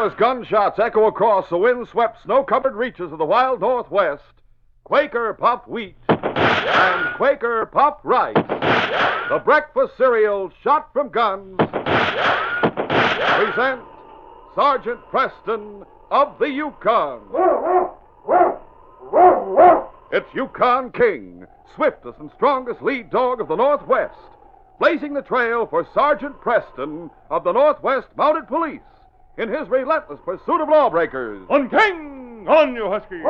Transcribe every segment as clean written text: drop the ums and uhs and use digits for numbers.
Now, as gunshots echo across the wind-swept, snow-covered reaches of the wild Northwest, Quaker Puffed Wheat and Quaker Puffed Rice, the breakfast cereal shot from guns, present Sergeant Preston of the Yukon. It's Yukon King, swiftest and strongest lead dog of the Northwest, blazing the trail for Sergeant Preston of the Northwest Mounted Police in his relentless pursuit of lawbreakers. On King! On, you husky!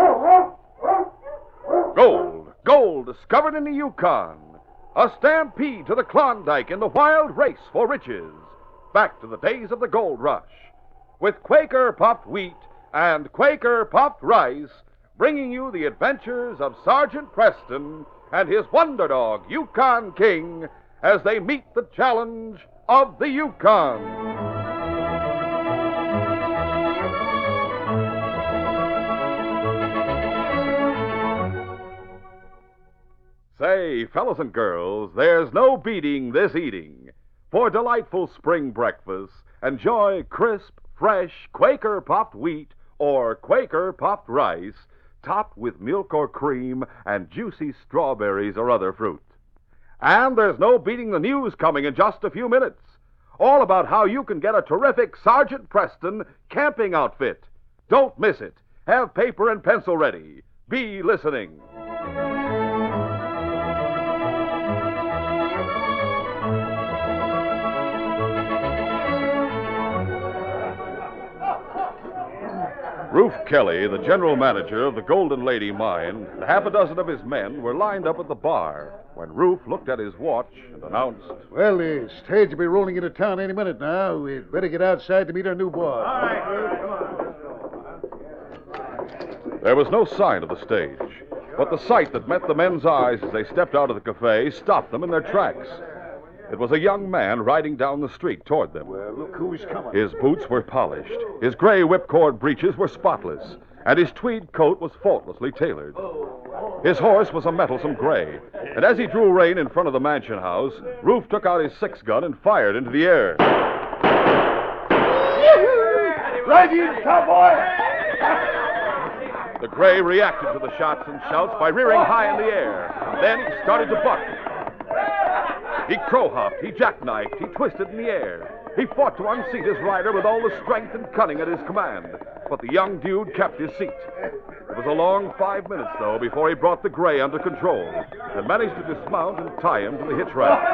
Gold discovered in the Yukon. A stampede to the Klondike in the wild race for riches. Back to the days of the gold rush. With Quaker Puffed Wheat and Quaker Puffed Rice, bringing you the adventures of Sergeant Preston and his wonder dog, Yukon King, as they meet the challenge of the Yukon. Say, fellows and girls, there's no beating this eating. For delightful spring breakfast, enjoy crisp, fresh Quaker Puffed Wheat or Quaker Puffed Rice, topped with milk or cream and juicy strawberries or other fruit. And there's no beating the news coming in just a few minutes. All about how you can get a terrific Sergeant Preston camping outfit. Don't miss it. Have paper and pencil ready. Be listening. Rufe Kelly, the general manager of the Golden Lady Mine, and half a dozen of his men were lined up at the bar when Rufe looked at his watch and announced, "Well, the stage will be rolling into town any minute now. We'd better get outside to meet our new boss." All right, Rufe, come on. There was no sign of the stage, but the sight that met the men's eyes as they stepped out of the cafe stopped them in their tracks. It was a young man riding down the street toward them. Well, look who's coming. His boots were polished, his gray whipcord breeches were spotless, and his tweed coat was faultlessly tailored. His horse was a mettlesome gray, and as he drew rein in front of the mansion house, Rufe took out his six-gun and fired into the air. Right in, cowboy! The gray reacted to the shots and shouts by rearing high in the air. Then he started to buck. He crow-hopped, he jackknifed, he twisted in the air. He fought to unseat his rider with all the strength and cunning at his command. But the young dude kept his seat. It was a long 5 minutes, though, before he brought the gray under control and managed to dismount and tie him to the hitch rack.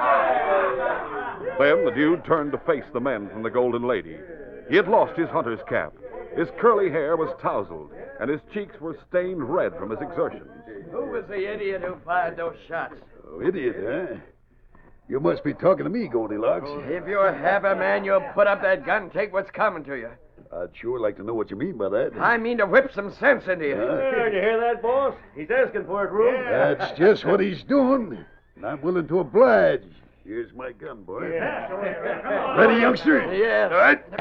Then the dude turned to face the men from the Golden Lady. He had lost his hunter's cap. His curly hair was tousled, and his cheeks were stained red from his exertions. Who was the idiot who fired those shots? Oh, idiot, huh? You must be talking to me, Goldilocks. If you're half a man, you'll put up that gun and take what's coming to you. I'd sure like to know what you mean by that. I mean to whip some sense into you. Did you hear that, boss? He's asking for it, Rufe. That's just what he's doing, and I'm willing to oblige. Here's my gun, boy. Ready, youngster? Yes. All right.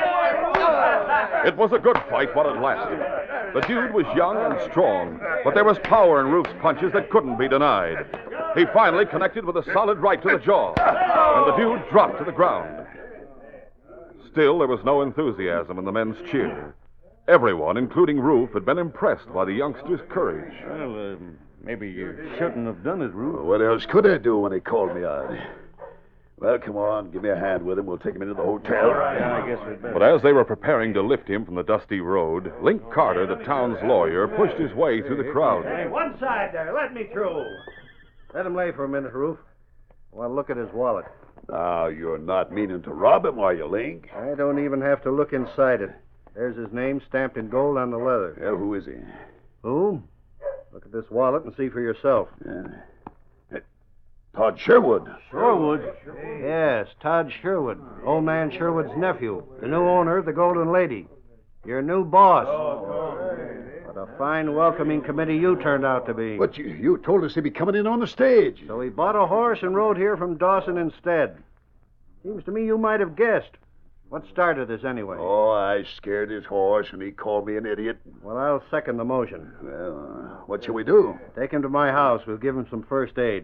It was a good fight while it lasted. The dude was young and strong, but there was power in Rufe's punches that couldn't be denied. He finally connected with a solid right to the jaw, and the dude dropped to the ground. Still, there was no enthusiasm in the men's cheer. Everyone, including Rufe, had been impressed by the youngster's courage. Well, maybe you shouldn't have done it, Rufe. What else could I do when they called me out? Well, come on, give me a hand with him. We'll take him into the hotel. Yeah, I guess we'd better. But as they were preparing to lift him from the dusty road, Link Carter, the town's lawyer, pushed his way through the crowd. Hey, one side there. Let me through. Let him lay for a minute, Rufe. I want to look at his wallet. Now, you're not meaning to rob him, are you, Link? I don't even have to look inside it. There's his name stamped in gold on the leather. Yeah, who is he? Who? Look at this wallet and see for yourself. Todd Sherwood. Sherwood? Yes, Todd Sherwood. Old man Sherwood's nephew. The new owner of the Golden Lady. Your new boss. What a fine welcoming committee you turned out to be. But you told us he'd be coming in on the stage. So he bought a horse and rode here from Dawson instead. Seems to me you might have guessed. What started this anyway? Oh, I scared his horse, and he called me an idiot. Well, I'll second the motion. Well, what shall we do? Take him to my house. We'll give him some first aid.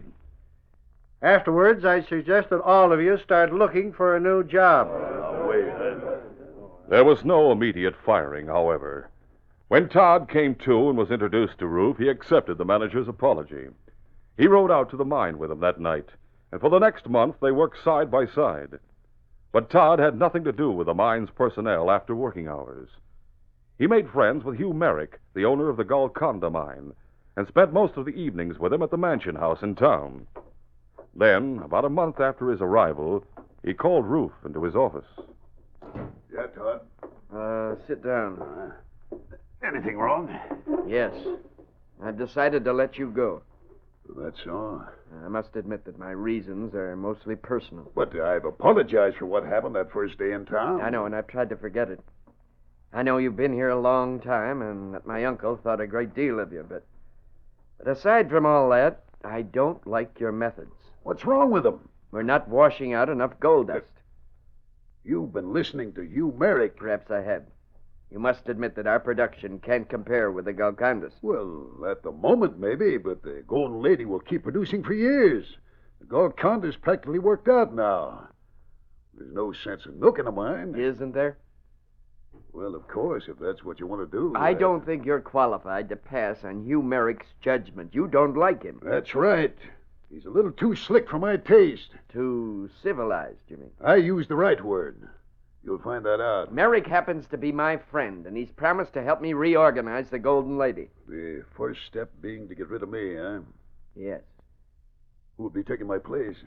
Afterwards, I suggest that all of you start looking for a new job. Wait. There was no immediate firing, however. When Todd came to and was introduced to Rufe, he accepted the manager's apology. He rode out to the mine with him that night, and for the next month they worked side by side. But Todd had nothing to do with the mine's personnel after working hours. He made friends with Hugh Merrick, the owner of the Golconda mine, and spent most of the evenings with him at the mansion house in town. Then, about a month after his arrival, he called Rufe into his office. Yeah, Todd? Sit down. Anything wrong? Yes. I've decided to let you go. That's all. I must admit that my reasons are mostly personal. But I've apologized for what happened that first day in town. I know, and I've tried to forget it. I know you've been here a long time, and that my uncle thought a great deal of you, but aside from all that, I don't like your methods. What's wrong with them? We're not washing out enough gold dust. You've been listening to Hugh Merrick. Perhaps I have. You must admit that our production can't compare with the Golcondas. Well, at the moment, maybe, but the Golden Lady will keep producing for years. The Golconda's practically worked out now. There's no sense in milking a mine. Isn't there? Well, of course, if that's what you want to do. I don't think you're qualified to pass on Hugh Merrick's judgment. You don't like him. That's right. He's a little too slick for my taste. Too civilized, you mean? I used the right word. You'll find that out. Merrick happens to be my friend, and he's promised to help me reorganize the Golden Lady. The first step being to get rid of me, huh? Yes. Who'll be taking my place?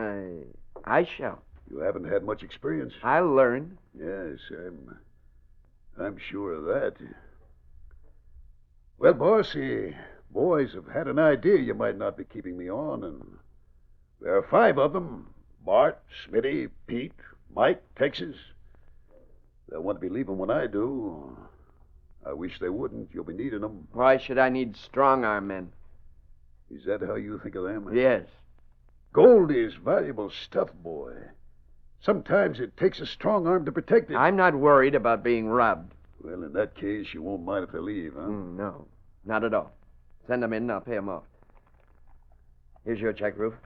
I shall. You haven't had much experience. I'll learn. Yes, I'm sure of that. Well, boss, boys have had an idea you might not be keeping me on, and there are 5 of them. Bart, Smitty, Pete, Mike, Texas. They'll want to be leaving when I do. I wish they wouldn't. You'll be needing them. Why should I need strong-arm men? Is that how you think of them? Yes. Gold is valuable stuff, boy. Sometimes it takes a strong arm to protect it. I'm not worried about being robbed. Well, in that case, you won't mind if they leave, huh? No, not at all. Send them in and I'll pay them off. Here's your check, Rufe.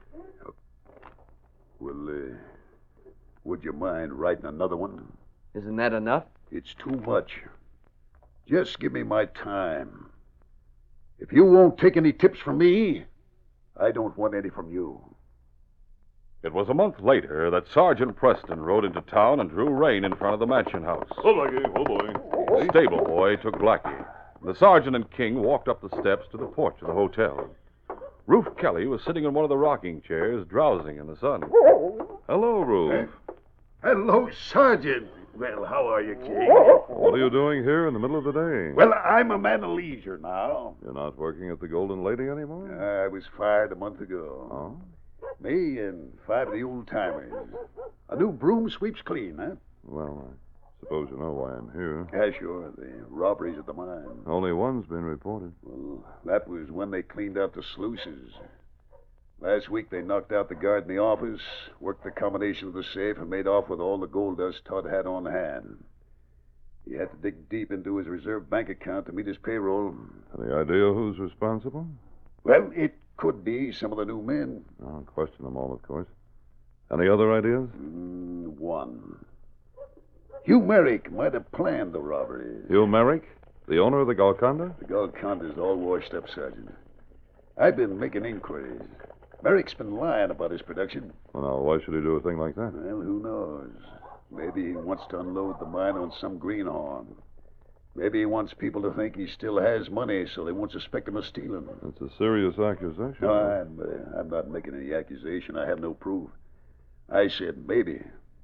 Well, would you mind writing another one? Isn't that enough? It's too much. Just give me my time. If you won't take any tips from me, I don't want any from you. It was a month later that Sergeant Preston rode into town and drew rein in front of the mansion house. Oh, Blackie. Oh, boy. The stable boy took Blackie. The sergeant and King walked up the steps to the porch of the hotel. Rufe Kelly was sitting in one of the rocking chairs, drowsing in the sun. Hello, Rufe. Hello, Sergeant. Well, how are you, King? What are you doing here in the middle of the day? Well, I'm a man of leisure now. You're not working at the Golden Lady anymore? I was fired a month ago. Oh? Me and 5 of the old-timers. A new broom sweeps clean, huh? Well, I suppose you know why I'm here. Yeah, sure. The robberies at the mine. Only one's been reported. Well, that was when they cleaned out the sluices. Last week they knocked out the guard in the office, worked the combination of the safe, and made off with all the gold dust Todd had on hand. He had to dig deep into his reserve bank account to meet his payroll. Any idea who's responsible? Well, it could be some of the new men. I'll question them all, of course. Any other ideas? One. Hugh Merrick might have planned the robbery. Hugh Merrick, the owner of the Golconda? The Golconda's all washed up, Sergeant. I've been making inquiries. Merrick's been lying about his production. Well, now, why should he do a thing like that? Well, who knows? Maybe he wants to unload the mine on some greenhorn. Maybe he wants people to think he still has money so they won't suspect him of stealing. It's a serious accusation. No, I'm not making any accusation. I have no proof. I said maybe.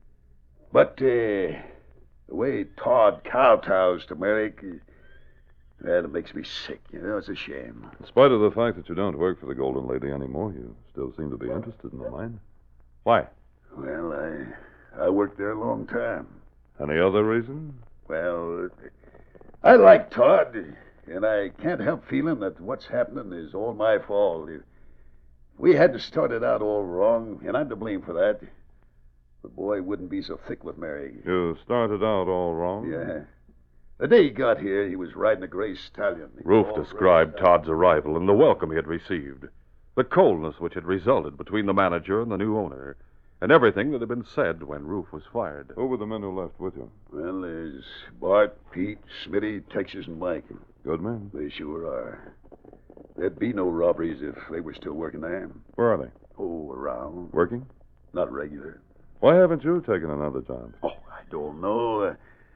But the way Todd kowtows to Merrick, well, it makes me sick. You know, it's a shame. In spite of the fact that you don't work for the Golden Lady anymore, you still seem to be interested in the mine. Why? Well, I worked there a long time. Any other reason? Well, I like Todd, and I can't help feeling that what's happening is all my fault. If we hadn't started out all wrong, and I'm to blame for that, the boy wouldn't be so thick with Mary. You started out all wrong? Yeah. The day he got here, he was riding a gray stallion. Rufe described Todd's arrival and the welcome he had received, the coldness which had resulted between the manager and the new owner, and everything that had been said when Rufe was fired. Who were the men who left with you? Well, there's Bart, Pete, Smitty, Texas, and Mike. Good men? They sure are. There'd be no robberies if they were still working there. Where are they? Oh, around. Working? Not regular. Why haven't you taken another job? Oh, I don't know.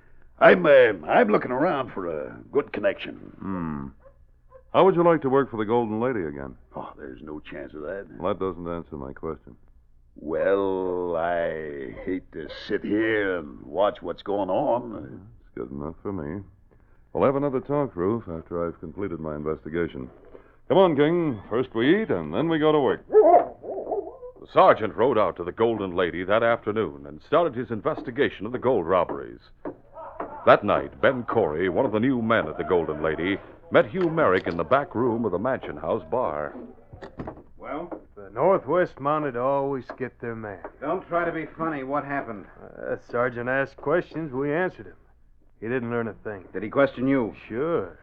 I'm looking around for a good connection. How would you like to work for the Golden Lady again? Oh, there's no chance of that. Well, that doesn't answer my question. Well, I hate to sit here and watch what's going on. It's good enough for me. We'll have another talk, Rufe, after I've completed my investigation. Come on, King. First we eat, and then we go to work. The sergeant rode out to the Golden Lady that afternoon and started his investigation of the gold robberies. That night, Ben Corey, one of the new men at the Golden Lady, met Hugh Merrick in the back room of the Mansion House bar. Well? The Northwest Mounted always get their man. Don't try to be funny. What happened? Sergeant asked questions. We answered him. He didn't learn a thing. Did he question you? Sure.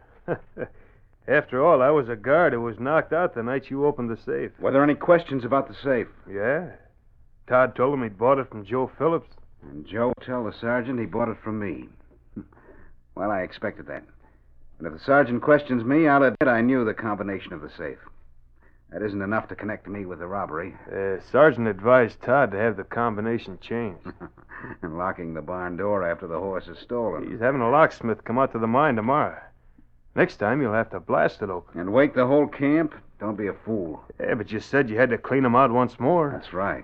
After all, I was a guard who was knocked out the night you opened the safe. Were there any questions about the safe? Yeah. Todd told him he'd bought it from Joe Phillips. And Joe told the sergeant he bought it from me. Well, I expected that. And if the sergeant questions me, I'll admit I knew the combination of the safe. That isn't enough to connect me with the robbery. Sergeant advised Todd to have the combination changed. And locking the barn door after the horse is stolen. He's having a locksmith come out to the mine tomorrow. Next time, you'll have to blast it open. And wake the whole camp? Don't be a fool. Yeah, but you said you had to clean him out once more. That's right.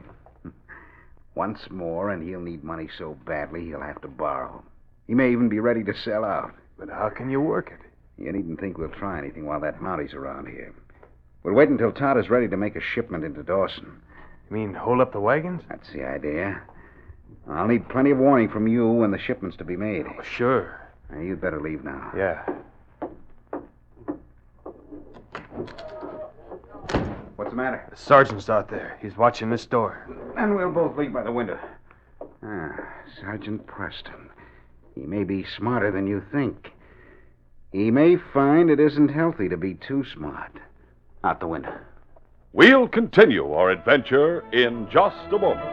Once more, and he'll need money so badly he'll have to borrow. He may even be ready to sell out. But how can you work it? You needn't think we'll try anything while that Mounty's around here. We'll wait until Todd is ready to make a shipment into Dawson. You mean hold up the wagons? That's the idea. I'll need plenty of warning from you when the shipment's to be made. Oh, sure. Now, you'd better leave now. Yeah. What's the matter? The sergeant's out there. He's watching this door. Then we'll both leave by the window. Sergeant Preston. He may be smarter than you think. He may find it isn't healthy to be too smart. Out the window. We'll continue our adventure in just a moment.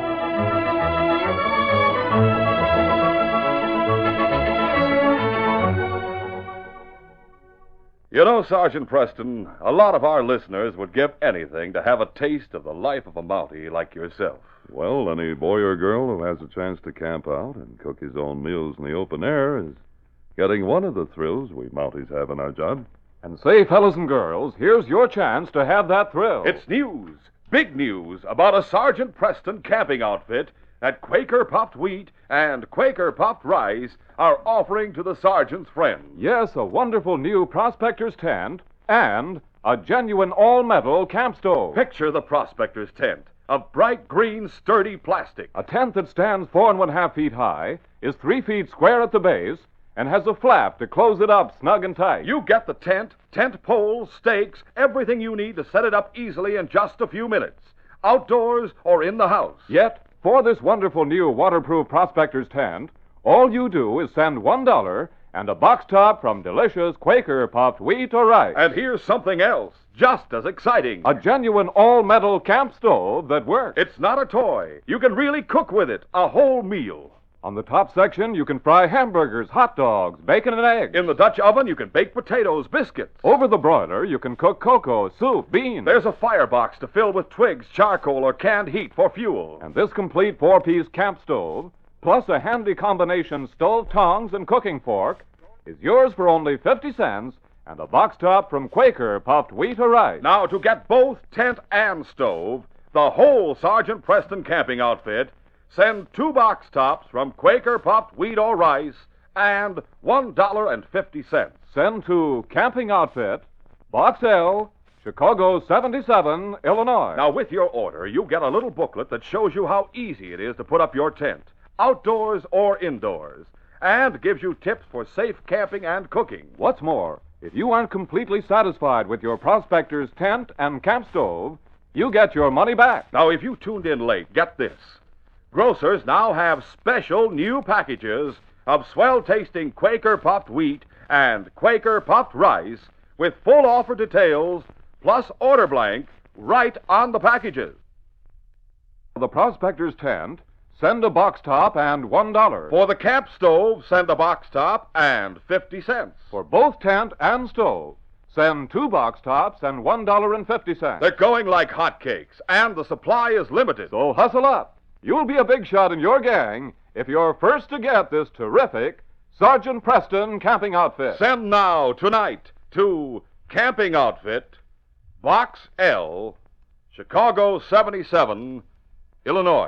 You know, Sergeant Preston, a lot of our listeners would give anything to have a taste of the life of a Mountie like yourself. Well, any boy or girl who has a chance to camp out and cook his own meals in the open air is getting one of the thrills we Mounties have in our job. And say, fellas and girls, here's your chance to have that thrill. It's news, big news, about a Sergeant Preston camping outfit that Quaker Puffed Wheat and Quaker Puffed Rice are offering to the sergeant's friends. Yes, a wonderful new prospector's tent and a genuine all-metal camp stove. Picture the prospector's tent of bright green, sturdy plastic. A tent that stands 4.5 feet high, is 3 feet square at the base, and has a flap to close it up snug and tight. You get the tent poles, stakes, everything you need to set it up easily in just a few minutes, outdoors or in the house. Yet, for this wonderful new waterproof prospector's tent, all you do is send $1 and a box top from delicious Quaker Puffed Wheat or Rice. And here's something else, just as exciting. A genuine all-metal camp stove that works. It's not a toy. You can really cook with it, a whole meal. On the top section, you can fry hamburgers, hot dogs, bacon, and eggs. In the Dutch oven, you can bake potatoes, biscuits. Over the broiler, you can cook cocoa, soup, beans. There's a firebox to fill with twigs, charcoal, or canned heat for fuel. And this complete 4-piece camp stove, plus a handy combination stove, tongs, and cooking fork, is yours for only 50 cents and a box top from Quaker Puffed Wheat or Rice. Now, to get both tent and stove, the whole Sergeant Preston camping outfit, send 2 box tops from Quaker Puffed Wheat or Rice and $1.50. Send to Camping Outfit, Box L, Chicago 77, Illinois. Now, with your order, you get a little booklet that shows you how easy it is to put up your tent, outdoors or indoors, and gives you tips for safe camping and cooking. What's more, if you aren't completely satisfied with your prospector's tent and camp stove, you get your money back. Now, if you tuned in late, get this. Grocers now have special new packages of swell-tasting Quaker Puffed Wheat and Quaker Puffed Rice with full offer details plus order blank right on the packages. the prospector's tent, send a box top and $1. For the camp stove, send a box top and 50 cents. For both tent and stove, send 2 box tops and $1.50. They're going like hotcakes, and the supply is limited. So hustle up. You'll be a big shot in your gang if you're first to get this terrific Sergeant Preston camping outfit. Send now, tonight, to Camping Outfit, Box L, Chicago 77, Illinois.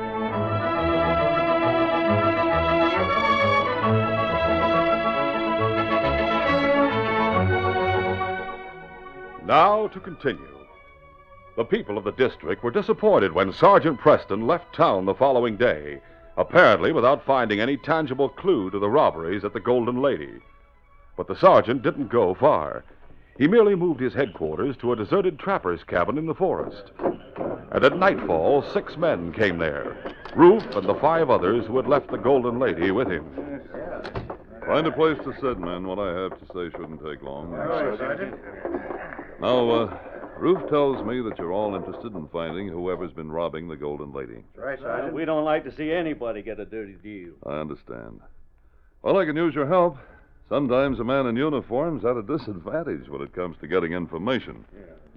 Now to continue. The people of the district were disappointed when Sergeant Preston left town the following day, apparently without finding any tangible clue to the robberies at the Golden Lady. But the sergeant didn't go far. He merely moved his headquarters to a deserted trapper's cabin in the forest. And at nightfall, 6 men came there, Rufe and the 5 others who had left the Golden Lady with him. Find a place to sit, men. What I have to say shouldn't take long. Sergeant. Now, Rufe tells me that you're all interested in finding whoever's been robbing the Golden Lady. Right, Sergeant. We don't like to see anybody get a dirty deal. I understand. Well, I can use your help. Sometimes a man in uniform's at a disadvantage when it comes to getting information.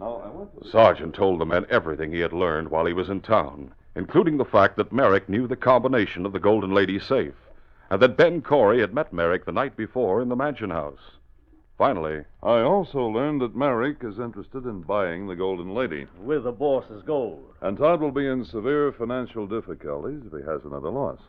The sergeant told the men everything he had learned while he was in town, including the fact that Merrick knew the combination of the Golden Lady's safe, and that Ben Corey had met Merrick the night before in the mansion house. Finally, I also learned that Merrick is interested in buying the Golden Lady. With the boss's gold. And Todd will be in severe financial difficulties if he has another loss.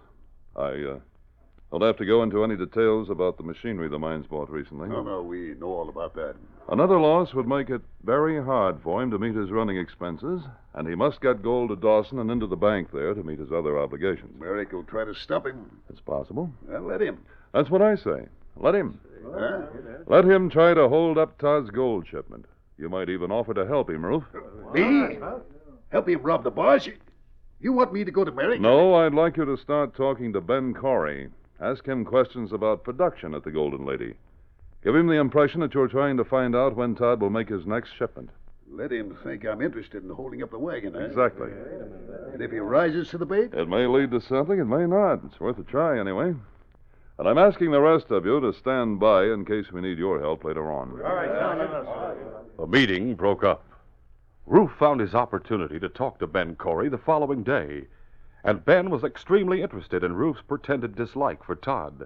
I don't have to go into any details about the machinery the mine's bought recently. No, we know all about that. Another loss would make it very hard for him to meet his running expenses, and he must get gold to Dawson and into the bank there to meet his other obligations. Merrick will try to stop him. It's possible. Well, let him. That's what I say. Let him. Huh? Let him try to hold up Todd's gold shipment. You might even offer to help him, Rufe. Me? Help him rob the boss? You want me to go to Merrick? No, I'd like you to start talking to Ben Corey. Ask him questions about production at the Golden Lady. Give him the impression that you're trying to find out when Todd will make his next shipment. Let him think I'm interested in holding up the wagon, huh? Exactly. And if he rises to the bait? It may lead to something, it may not. It's worth a try, anyway. And I'm asking the rest of you to stand by in case we need your help later on. All right, the meeting broke up. Rufe found his opportunity to talk to Ben Corey the following day, and Ben was extremely interested in Rufe's pretended dislike for Todd.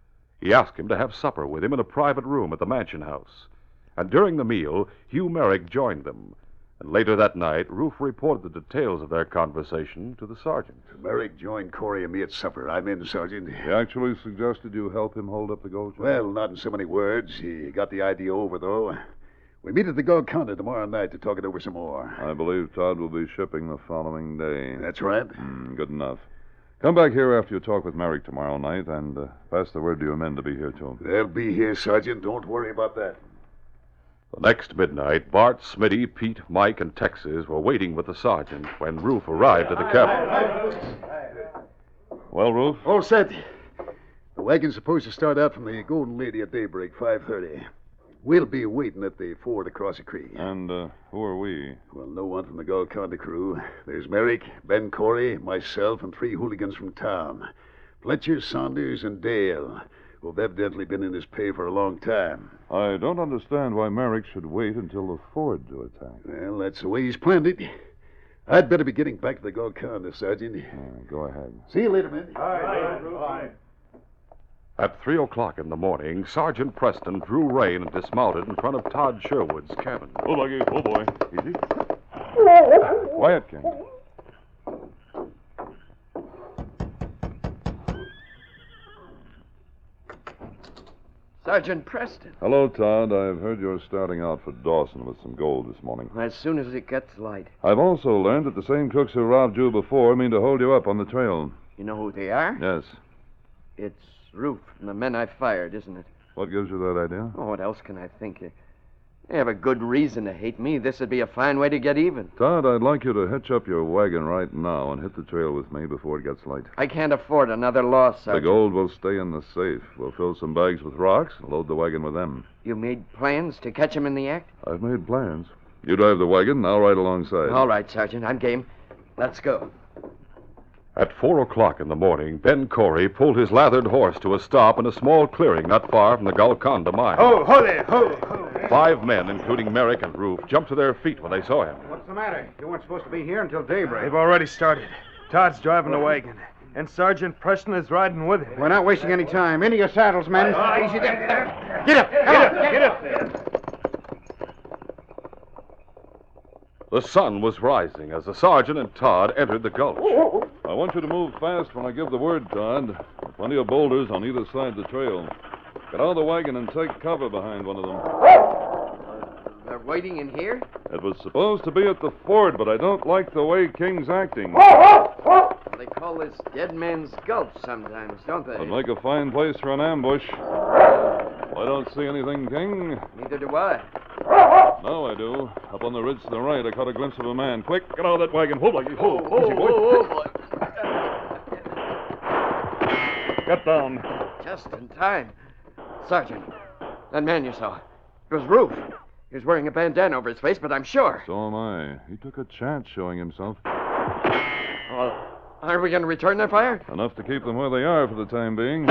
He asked him to have supper with him in a private room at the mansion house, and during the meal, Hugh Merrick joined them. And later that night, Rufe reported the details of their conversation to the sergeant. Merrick joined Corey and me at supper. I'm in, Sergeant. He actually suggested you help him hold up the gold shipment? Well, not in so many words. He got the idea over, though. We meet at the gold counter tomorrow night to talk it over some more. I believe Todd will be shipping the following day. That's right. Good enough. Come back here after you talk with Merrick tomorrow night and pass the word to your men to be here, too. They'll be here, Sergeant. Don't worry about that. The next midnight, Bart, Smitty, Pete, Mike, and Texas were waiting with the sergeant when Rufe arrived at the cabin. Well, Rufe? All set. The wagon's supposed to start out from the Golden Lady at daybreak, 5:30. We'll be waiting at the ford across the creek. And who are we? Well, no one from the Gold County crew. There's Merrick, Ben Corey, myself, and 3 hooligans from town. Fletcher, Saunders, and Dale, who've evidently been in his pay for a long time. I don't understand why Merrick should wait until the ford to attack. Well, that's the way he's planned it. I'd better be getting back to the Gold County, Sergeant. Go ahead. See you later, men. Bye. At 3 o'clock in the morning, Sergeant Preston drew rein and dismounted in front of Todd Sherwood's cabin. Oh, Lucky. Oh, boy. Easy. Quiet, King. Sergeant Preston. Hello, Todd. I've heard you're starting out for Dawson with some gold this morning. As soon as it gets light. I've also learned that the same crooks who robbed you before mean to hold you up on the trail. You know who they are? Yes. It's Rufe and the men I fired, isn't it? What gives you that idea? Oh, what else can I think? They have a good reason to hate me. This would be a fine way to get even. Todd, I'd like you to hitch up your wagon right now and hit the trail with me before it gets light. I can't afford another loss, Sergeant. The gold will stay in the safe. We'll fill some bags with rocks and load the wagon with them. You made plans to catch him in the act? I've made plans. You drive the wagon, and I'll ride alongside. All right, Sergeant. I'm game. Let's go. At 4 o'clock in the morning, Ben Corey pulled his lathered horse to a stop in a small clearing not far from the Golconda mine. Ho there, ho. 5 men, including Merrick and Roof, jumped to their feet when they saw him. What's the matter? You weren't supposed to be here until daybreak. They've already started. Todd's driving the wagon, and Sergeant Preston is riding with him. We're not wasting any time. Into your saddles, men. Easy there. Get up. Get up there. The sun was rising as the sergeant and Todd entered the gulch. I want you to move fast when I give the word, Todd. There are plenty of boulders on either side of the trail. Get out of the wagon and take cover behind one of them. They're waiting in here? It was supposed to be at the ford, but I don't like the way King's acting. They call this Dead Man's Gulch sometimes, don't they? It'd make a fine place for an ambush. I don't see anything, King. Neither do I. Now I do. Up on the ridge to the right, I caught a glimpse of a man. Quick, get out of that wagon. Hold, Blackie. Hold. Easy, boy. boy. Get down. Just in time. Sergeant, that man you saw, it was Roof. He was wearing a bandana over his face, but I'm sure. So am I. He took a chance showing himself. Well, are we going to return their fire? Enough to keep them where they are for the time being.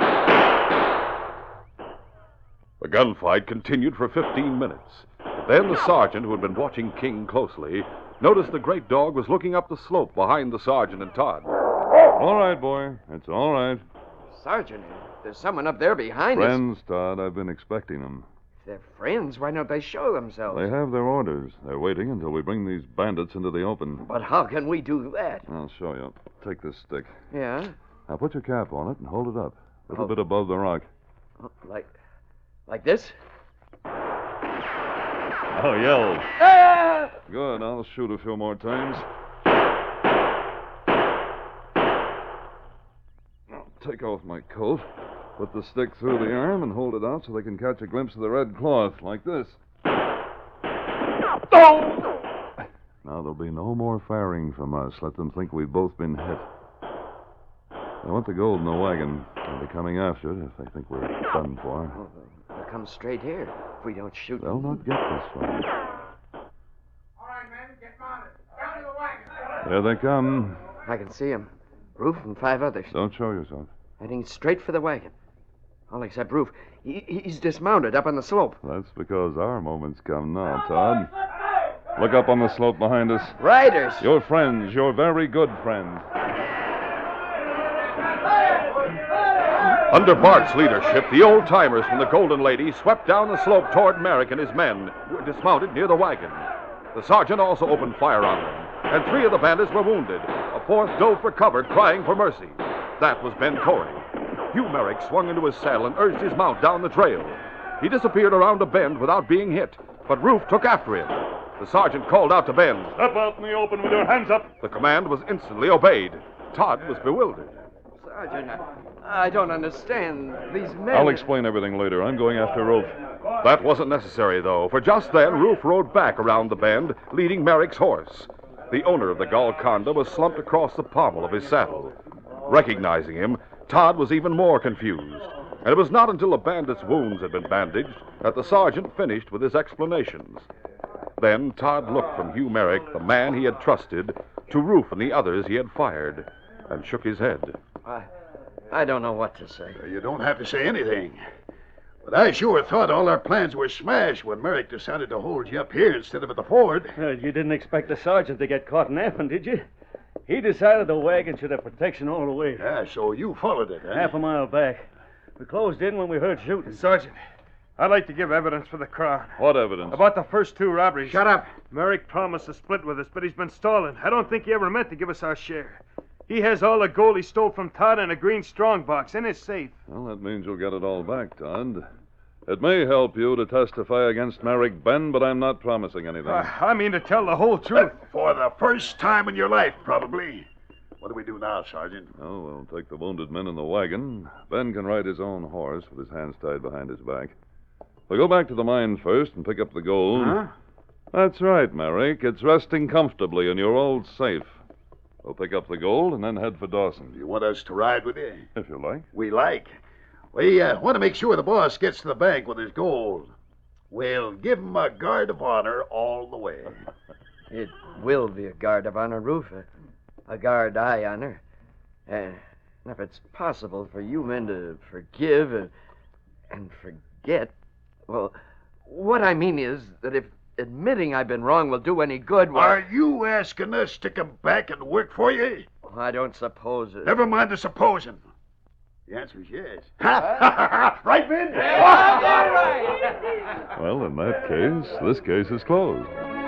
The gunfight continued for 15 minutes. Then the sergeant, who had been watching King closely, noticed the great dog was looking up the slope behind the sergeant and Todd. All right, boy. It's all right. Sergeant, there's someone up there behind us. Friends, Todd. I've been expecting them. If they're friends, why don't they show themselves? They have their orders. They're waiting until we bring these bandits into the open. But how can we do that? I'll show you. Take this stick. Yeah? Now put your cap on it and hold it up. A little Oh. bit above the rock. Oh, like this? Oh, yell. Ah! Good. I'll shoot a few more times. Now, take off my coat. Put the stick through the arm and hold it out so they can catch a glimpse of the red cloth, like this. Oh! Now, there'll be no more firing from us. Let them think we've both been hit. I want the gold in the wagon. They'll be coming after it if they think we're done for. Oh, they'll come straight here if we don't shoot They'll them. not get this far. All right, men. Get mounted. Down to the wagon. Here they come. I can see him. Roof and 5 others. Don't show yourself. Heading straight for the wagon. All except Roof. He's dismounted up on the slope. That's because our moment's come now, Todd. Look up on the slope behind us. Riders! Your friends, your very good friends. Under Bart's leadership, the old-timers from the Golden Lady swept down the slope toward Merrick and his men, who were dismounted near the wagon. The sergeant also opened fire on them, and 3 of the bandits were wounded. A 4th dove for cover, crying for mercy. That was Ben Corey. Hugh Merrick swung into his saddle and urged his mount down the trail. He disappeared around a bend without being hit, but Roof took after him. The sergeant called out to Ben. Step out in the open with your hands up. The command was instantly obeyed. Todd was bewildered. Sergeant, I don't understand. These men... I'll explain everything later. I'm going after Roof. That wasn't necessary, though, for just then Roof rode back around the bend, leading Merrick's horse. The owner of the Golconda was slumped across the pommel of his saddle. Recognizing him, Todd was even more confused. And it was not until the bandit's wounds had been bandaged that the sergeant finished with his explanations. Then Todd looked from Hugh Merrick, the man he had trusted, to Roof and the others he had fired, and shook his head. I don't know what to say. You don't have to say anything. But I sure thought all our plans were smashed when Merrick decided to hold you up here instead of at the ford. You didn't expect the sergeant to get caught napping, did you? He decided the wagon should have protection all the way. Yeah, so you followed it, huh? Half a mile back. We closed in when we heard shooting. Sergeant, I'd like to give evidence for the Crown. What evidence? About the first 2 robberies. Shut up. Merrick promised to split with us, but he's been stalling. I don't think he ever meant to give us our share. He has all the gold he stole from Todd in a green strong box in his safe. Well, that means you'll get it all back, Todd. It may help you to testify against Merrick Ben, but I'm not promising anything. I mean to tell the whole truth. For the first time in your life, probably. What do we do now, Sergeant? Oh, we'll take the wounded men in the wagon. Ben can ride his own horse with his hands tied behind his back. We'll go back to the mine first and pick up the gold. Huh? That's right, Merrick. It's resting comfortably in your old safe. We'll pick up the gold and then head for Dawson. You want us to ride with you? If you like. We like. We want to make sure the boss gets to the bank with his gold. We'll give him a guard of honor all the way. It will be a guard of honor, Roof. A guard I honor. And if it's possible for you men to forgive and forget, well, what I mean is that if admitting I've been wrong will do any good, well... Are you asking us to come back and work for you? I don't suppose it. Never mind the supposing. The answer is yes. Right, Ben? Well, in that case, this case is closed.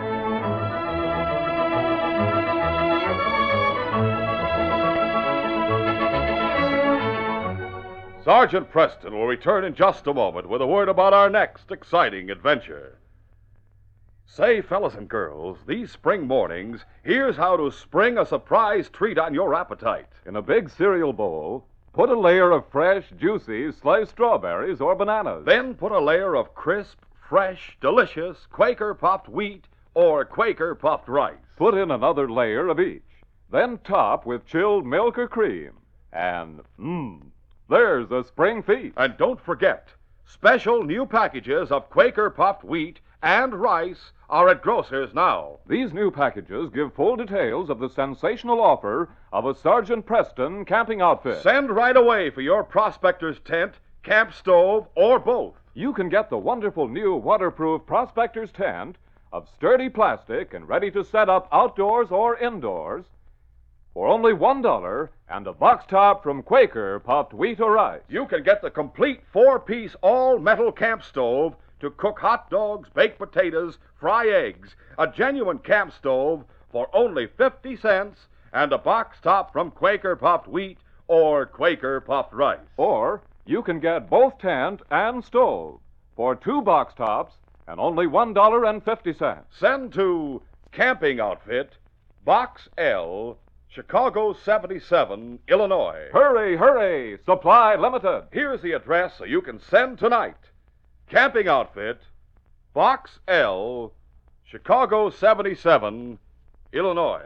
Sergeant Preston will return in just a moment with a word about our next exciting adventure. Say, fellas and girls, these spring mornings, here's how to spring a surprise treat on your appetite. In a big cereal bowl, put a layer of fresh, juicy sliced strawberries or bananas. Then put a layer of crisp, fresh, delicious Quaker puffed wheat or Quaker puffed rice. Put in another layer of each. Then top with chilled milk or cream. And, there's a spring feast. And don't forget, special new packages of Quaker puffed wheat and rice are at grocers now. These new packages give full details of the sensational offer of a Sergeant Preston camping outfit. Send right away for your prospector's tent, camp stove, or both. You can get the wonderful new waterproof prospector's tent of sturdy plastic and ready to set up outdoors or indoors for only $1 and a box top from Quaker puffed wheat or rice. You can get the complete 4-piece all-metal camp stove to cook hot dogs, bake potatoes, fry eggs, a genuine camp stove for only 50 cents, and a box top from Quaker puffed wheat or Quaker puffed rice. Or you can get both tent and stove for 2 box tops and only $1.50. Send to Camping Outfit, Box L, Chicago 77, Illinois. Hurry, hurry! Supply limited. Here's the address so you can send tonight. Camping Outfit, Box L, Chicago 77, Illinois.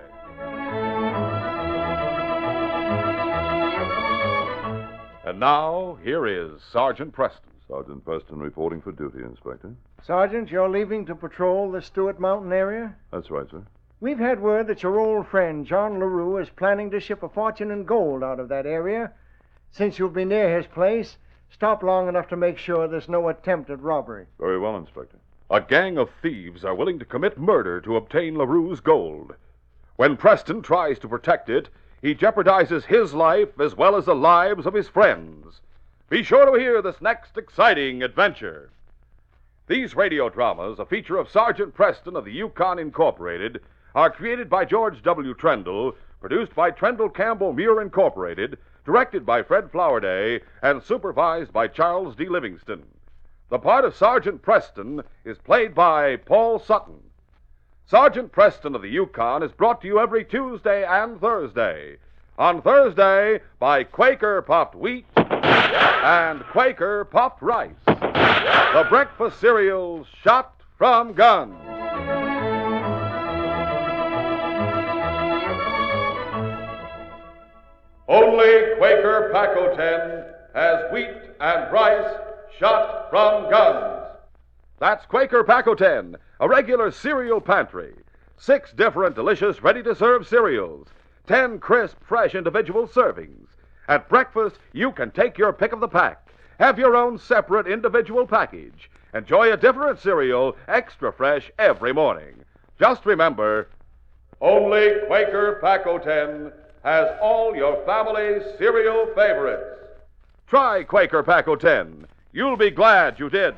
And now, here is Sergeant Preston. Sergeant Preston reporting for duty, Inspector. Sergeant, you're leaving to patrol the Stewart Mountain area? That's right, sir. We've had word that your old friend, John LaRue, is planning to ship a fortune in gold out of that area. Since you'll be near his place, stop long enough to make sure there's no attempt at robbery. Very well, Inspector. A gang of thieves are willing to commit murder to obtain LaRue's gold. When Preston tries to protect it, he jeopardizes his life as well as the lives of his friends. Be sure to hear this next exciting adventure. These radio dramas, a feature of Sergeant Preston of the Yukon Incorporated, are created by George W. Trendle, produced by Trendle Campbell Muir Incorporated, directed by Fred Flowerday, and supervised by Charles D. Livingston. The part of Sergeant Preston is played by Paul Sutton. Sergeant Preston of the Yukon is brought to you every Tuesday and Thursday. On Thursday, by Quaker Puffed Wheat and Quaker Puffed Rice. The breakfast cereals shot from guns. Only Quaker Paco-10 has wheat and rice shot from guns. That's Quaker Paco-10, a regular cereal pantry. 6 different delicious, ready-to-serve cereals. 10 crisp, fresh individual servings. At breakfast, you can take your pick of the pack. Have your own separate individual package. Enjoy a different cereal, extra fresh, every morning. Just remember, only Quaker Paco-10 has all your family's cereal favorites. Try Quaker Paco-10. You'll be glad you did.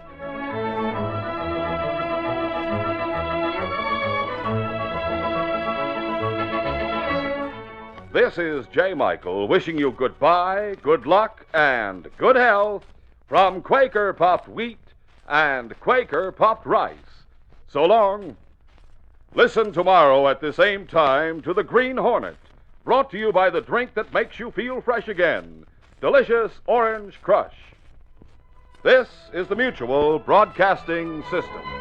This is J. Michael wishing you goodbye, good luck, and good health from Quaker Puffed Wheat and Quaker Puffed Rice. So long. Listen tomorrow at the same time to The Green Hornet, brought to you by the drink that makes you feel fresh again, Delicious Orange Crush. This is the Mutual Broadcasting System.